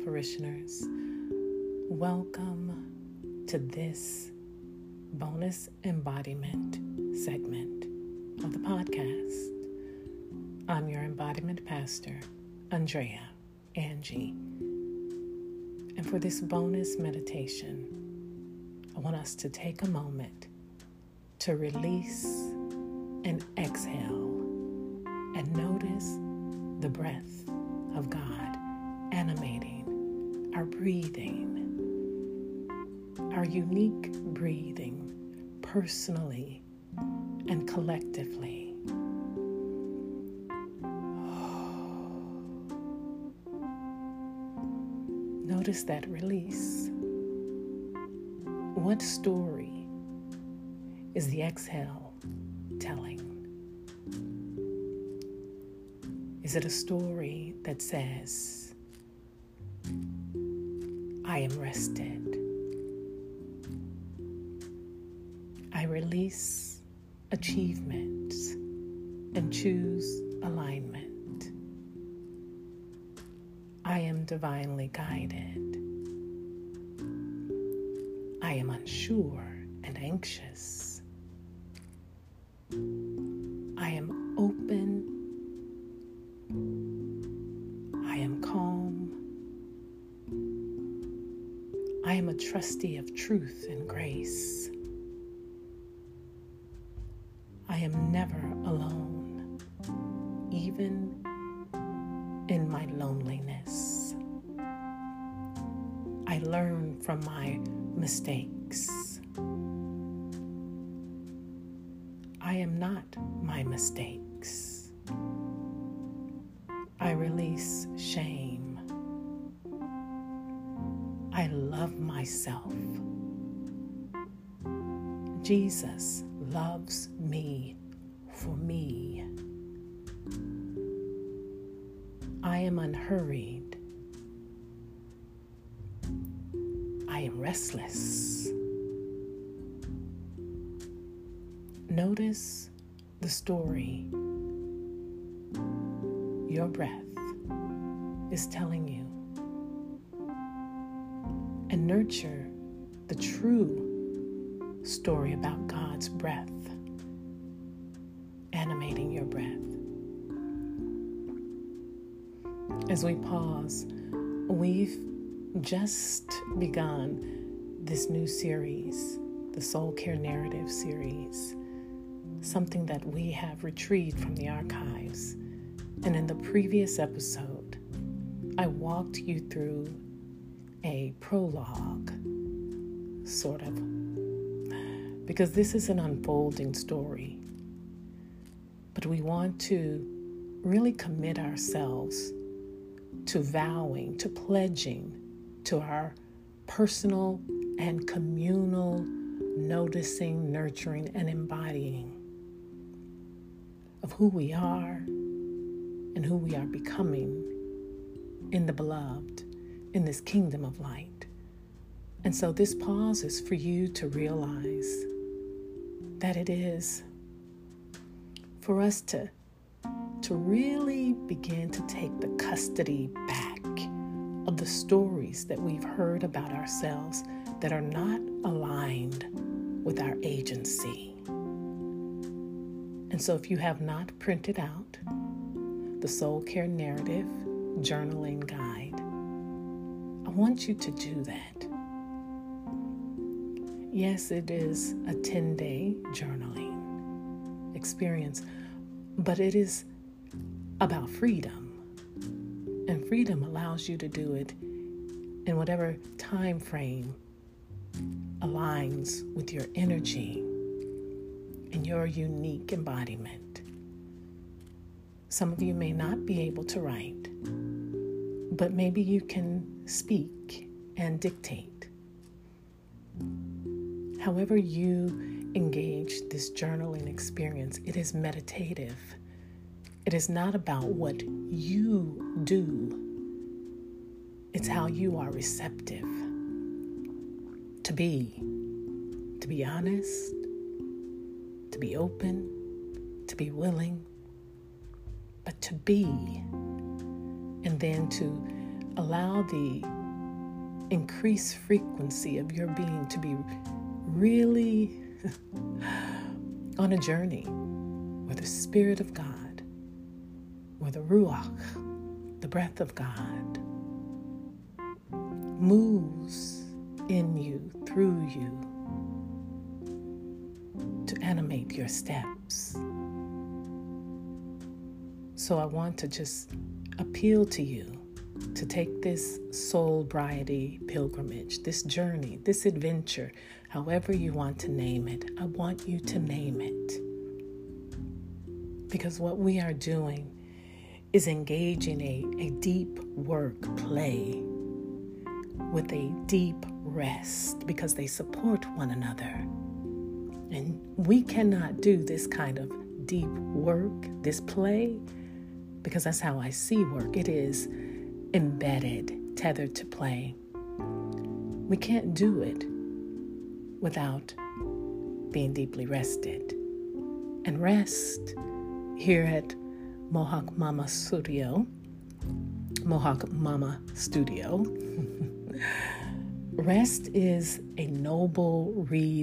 parishioners. Welcome to this bonus embodiment segment of the podcast. I'm your embodiment pastor, Andrea Angie. And for this bonus meditation, I want us to take a moment to release and exhale and notice the breath of God animating our breathing, our unique breathing personally and collectively. Notice that release. What story is the exhale telling? Is it a story that says, I am rested. I release achievements and choose alignment. I am divinely guided. I am unsure and anxious. I am open. I am calm. I am a trustee of truth and grace. I am never alone, even in my loneliness. I learn from my mistakes. I am not my mistakes. I release shame. I love myself. Jesus loves me for me. I am unhurried. I am restless. Notice the story your breath is telling you, and nurture the true story about God's breath animating your breath. As we pause, we've just begun this new series, the Soul Care Narrative series, something that we have retrieved from the archives. And in the previous episode, I walked you through a prologue, sort of, because this is an unfolding story. But we want to really commit ourselves to vowing, to pledging to our personal and communal noticing, nurturing, and embodying of who we are and who we are becoming in the beloved, in this kingdom of light. And so this pause is for you to realize that it is for us to really begin to take the custody back of the stories that we've heard about ourselves that are not aligned with our agency. And so if you have not printed out the Soul Care Narrative Journaling Guide, I want you to do that. Yes, it is a 10-day journaling experience, but it is about freedom. And freedom allows you to do it in whatever time frame aligns with your energy and your unique embodiment. Some of you may not be able to write, but maybe you can speak and dictate. However you engage this journaling experience, it is meditative. It is not about what you do. It's how you are receptive to be honest, to be open, to be willing, but to be, and then to allow the increased frequency of your being to be really on a journey where the Spirit of God, where the Ruach, the breath of God, moves in you, through you, to animate your steps. So I want to just appeal to you to take this soul-briety pilgrimage, this journey, this adventure, however you want to name it. I want you to name it. Because what we are doing is engaging a deep work play with a deep rest, because they support one another. And we cannot do this kind of deep work, this play, because that's how I see work. It is embedded, tethered to play. We can't do it without being deeply rested. And rest here at Mohawk Mama Studio, rest is a noble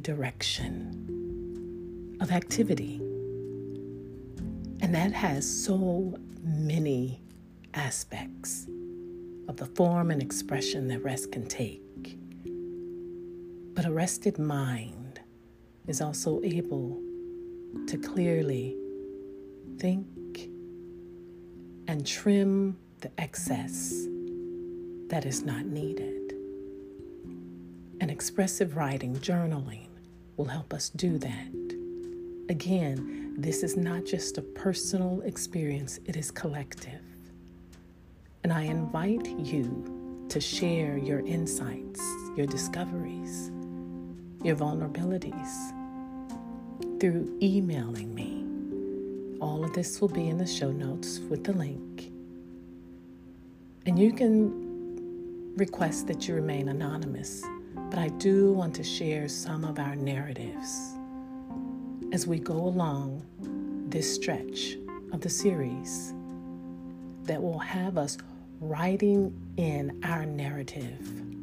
redirection of activity. And that has so many aspects of the form and expression that rest can take. But a rested mind is also able to clearly think and trim the excess that is not needed. And expressive writing, journaling, will help us do that. Again, this is not just a personal experience, it is collective. And I invite you to share your insights, your discoveries, your vulnerabilities through emailing me. All of this will be in the show notes with the link. And you can request that you remain anonymous, but I do want to share some of our narratives as we go along this stretch of the series that will have us writing in our narrative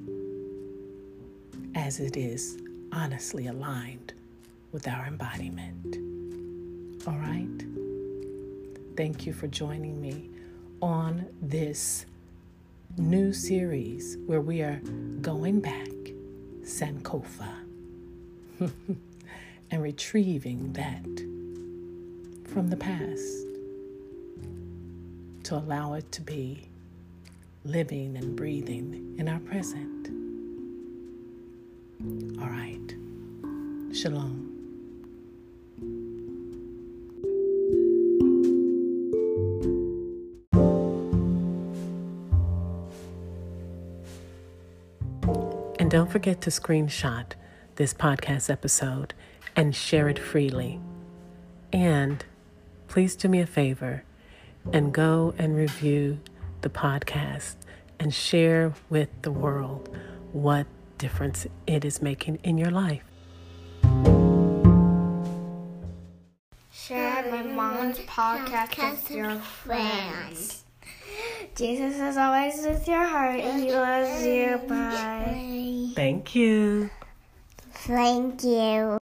as it is honestly aligned with our embodiment. All right? Thank you for joining me on this new series where we are going back Sankofa and retrieving that from the past to allow it to be living and breathing in our present. All right. Shalom. And don't forget to screenshot this podcast episode and share it freely. And please do me a favor and go and review the podcast and share with the world what difference it is making in your life. Share my mom's podcast with your friends. Jesus is always with your heart and he loves you. Bye. Thank you. Thank you.